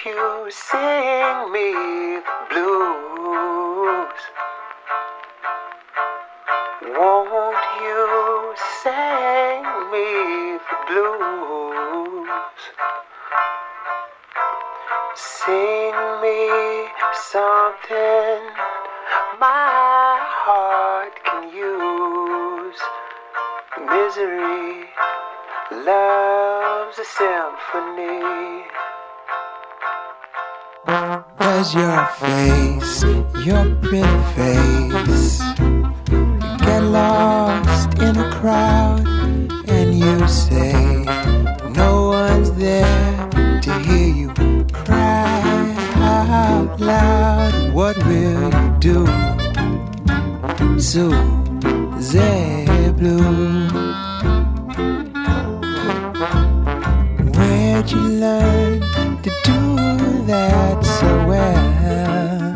you sing me blues? Won't you sing me the blues? Sing me something my heart can use. Misery loves a symphony. Does your face, your pretty face, get lost in a crowd and you say no one's there to hear you cry out loud? What will you do? Susie Blue, where'd you learn to do that so well?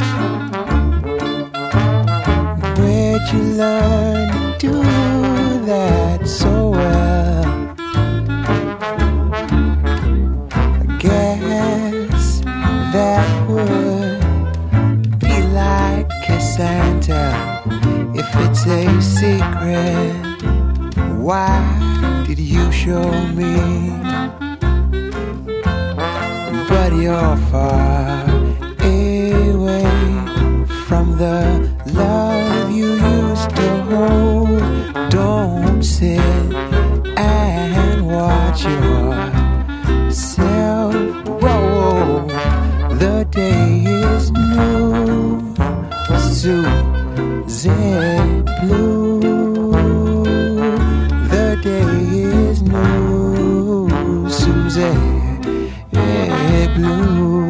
Where'd you learn to do that so well? I guess that would be like kiss and tell. If it's a secret, why did you show me? But you're far away from the love you used to hold. Don't sit and watch yourself roll. The day is new, Susie Blue. The day is new, Susie Blue.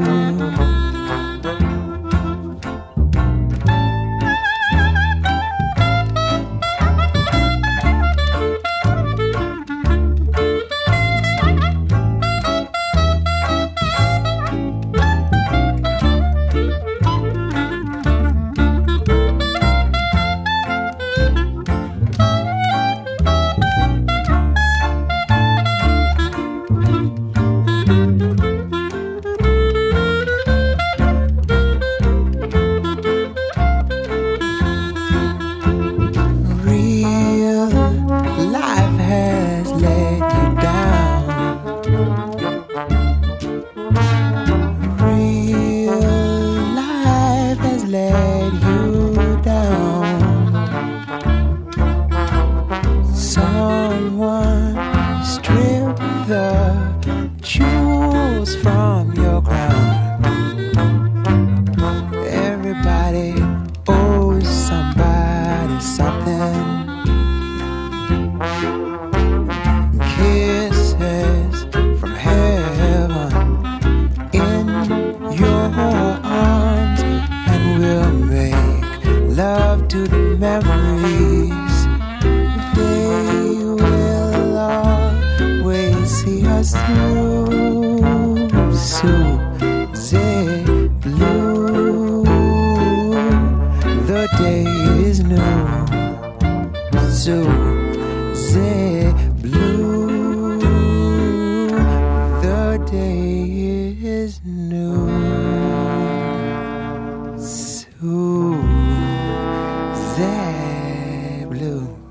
Jewels from your crown. Everybody owes somebody something. Kisses from heaven in your arms, and we'll make love to the memories. They will always see us through. Susie Blue, the day is new. Susie Blue, the day is new. Susie Blue.